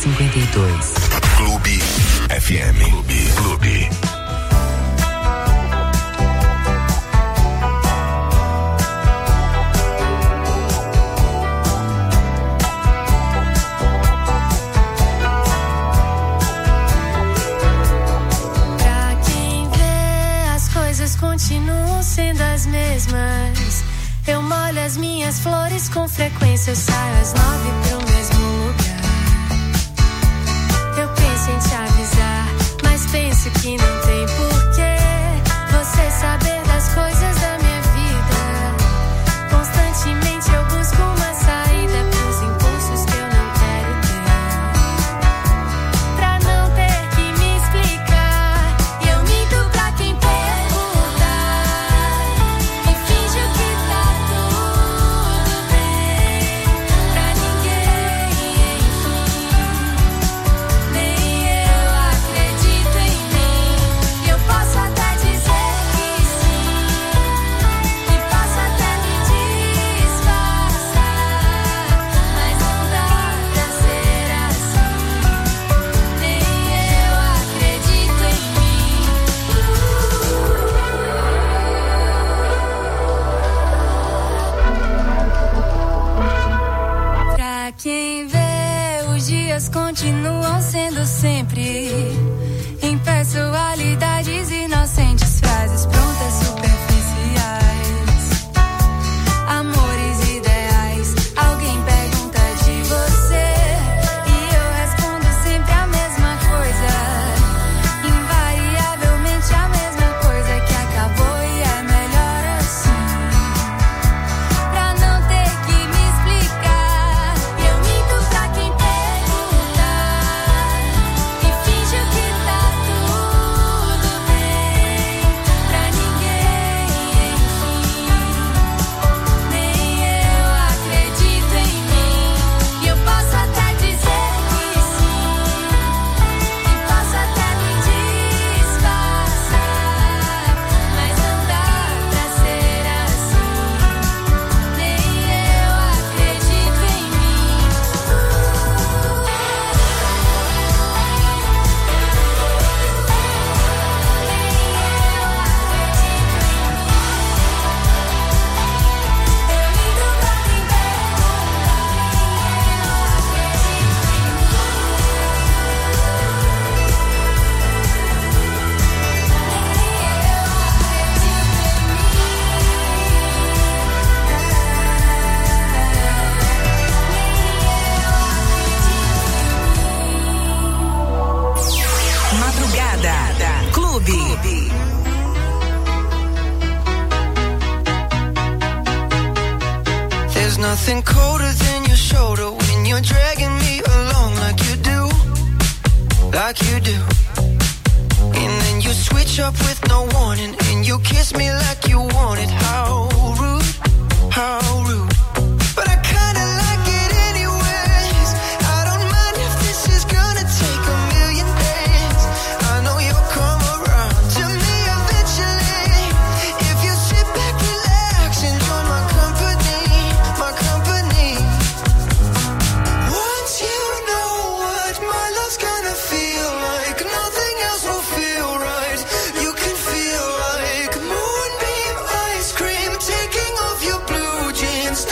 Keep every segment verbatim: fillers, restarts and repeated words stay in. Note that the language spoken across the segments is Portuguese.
cinquenta e dois. Clube F M. Clube. Clube. Pra quem vê, as coisas continuam sendo as mesmas. Eu molho as minhas flores com frequência, eu saio às nove pro mesmo lugar. Eu penso em te avisar, mas penso que não tem porquê você saber das coisas da minha vida. Constantemente eu busco uma saída pros impulsos que eu não quero ter, pra não ter que me explicar. E eu minto pra quem perguntar e finjo que tá tudo bem, pra ninguém, enfim. Nem eu acredito em mim. E eu posso até dizer que sim, e posso até me disfarçar, mas não dá pra ser assim. Nem eu acredito em mim. Pra quem vê, os dias continuam sendo sempre em personalidades inocentes, frases prontas, superficiais, amores ideais. Alguém pergunta de você e eu respondo sempre a mesma coisa, invariavelmente a mesma coisa, que acabou e é melhor assim, pra não ter que me explicar. E eu minto pra quem perguntar e finjo que tá tudo bem, pra ninguém, enfim. Nem eu acredito em mim. E eu posso até dizer que sim, e posso até me disfarçar, mas não dá pra ser assim. Nem eu acredito em mim. Madrugada Clube. There's nothing colder than your shoulder when you're dragging me along like you do, like you do. And then you switch up with no warning and you kiss me like you want it. How rude, how rude. But I kinda like it anyways. I don't mind if this is gonna take a million days. I know you'll come around to me eventually. If you sit back, relax, and join my company, my company. Once you know what my love's gonna feel like, nothing else will feel right. You can feel like moonbeam ice cream taking off your blue jeans.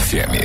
F M.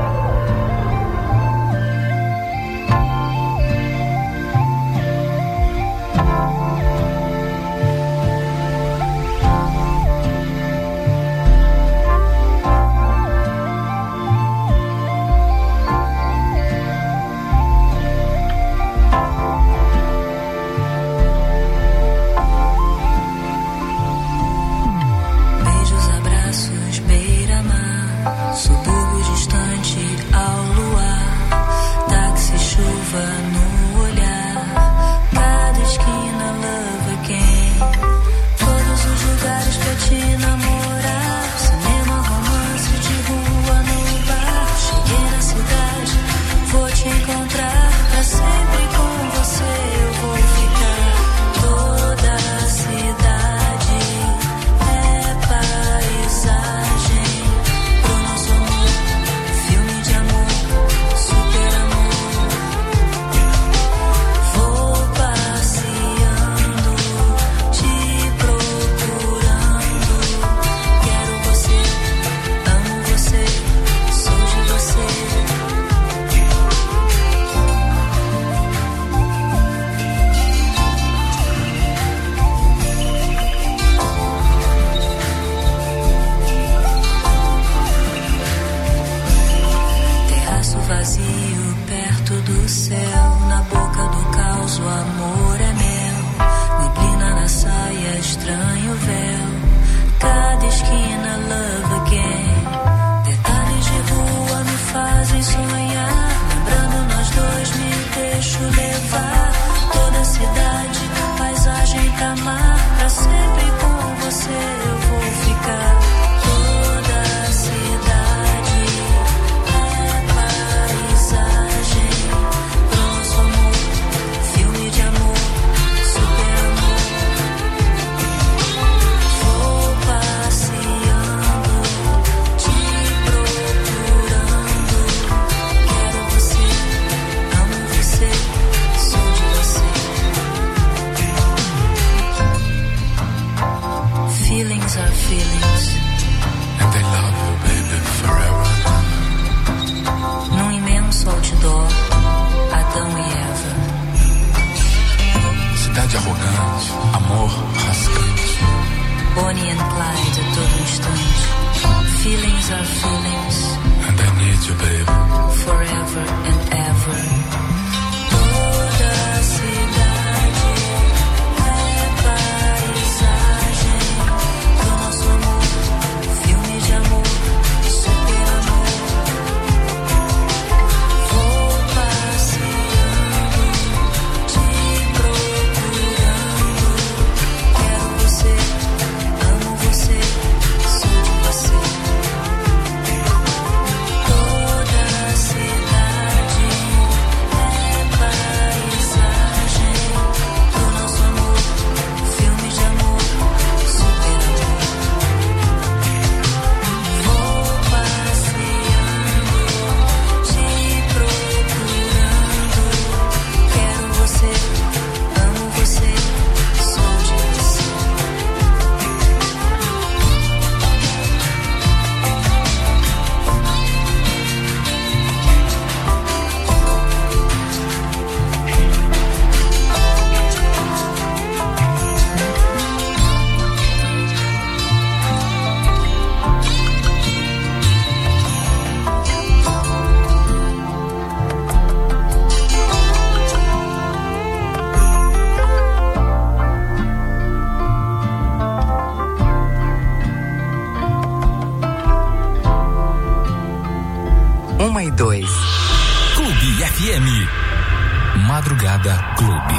Madrugada Clube.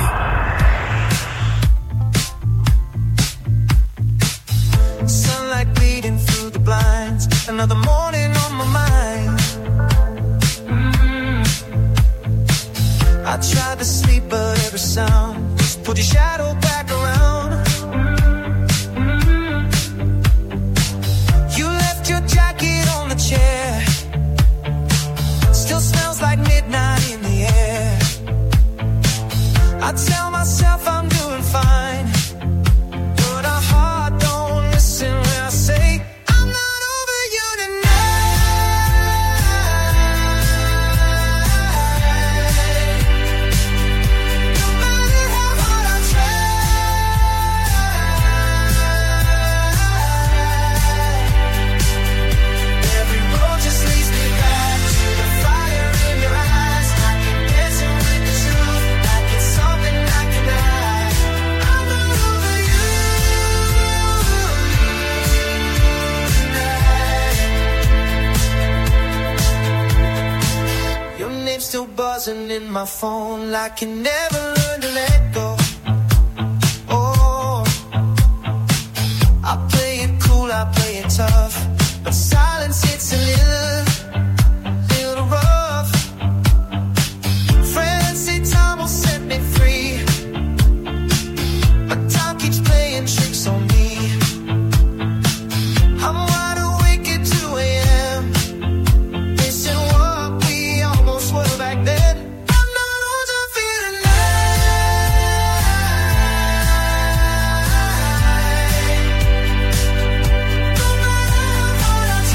Sunlight bleeding through the blinds. Another morning on my mind. Mm-hmm. I tried to sleep, but every sound just pulled your shadow back around. Mm-hmm. You left your jacket on the chair. Still smells like midnight in the air. I tell myself I'm doing fine, but our heart don't listen when I say I'm not over you tonight. my phone like you never learned to let go. Oh, I play it cool, I play it tough, but silence hits a little, little rough. Friends say time will set me free, but time keeps playing tricks on me. I'm wide awake at two a.m. missing what we almost were back then. I'm not old, I'm feeling no matter how hard I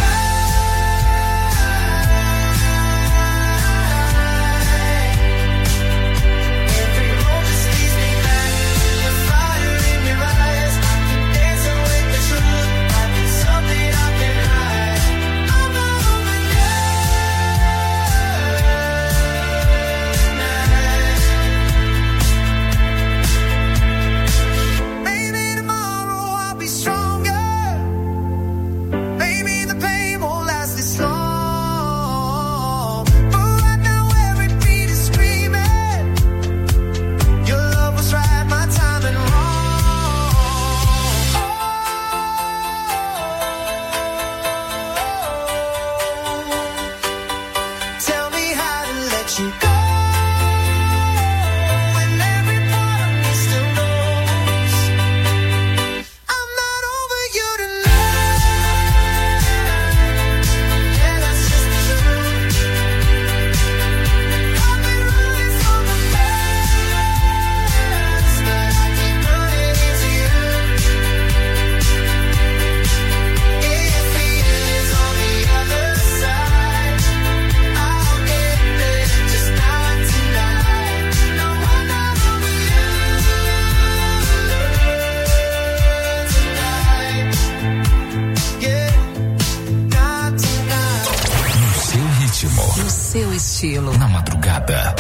try. Every road just leads me back. The fire in your eyes, dancing with the truth. Might be something I can hide. I'm not over yet. Maybe tomorrow I'll be stronger. Maybe the pain won't last this long. But right now every beat is screaming. Your love was right, my timing wrong. Tell me how to let you go when every part of me still knows I'm not over you tonight. Yeah, that's just the truth. I've been running from the past, but I keep running into you. If he is on the other side, I'll get there, just not tonight. No, I'm not over you tonight. Yeah, not tonight. No seu ritmo, No seu estilo. na madrugada.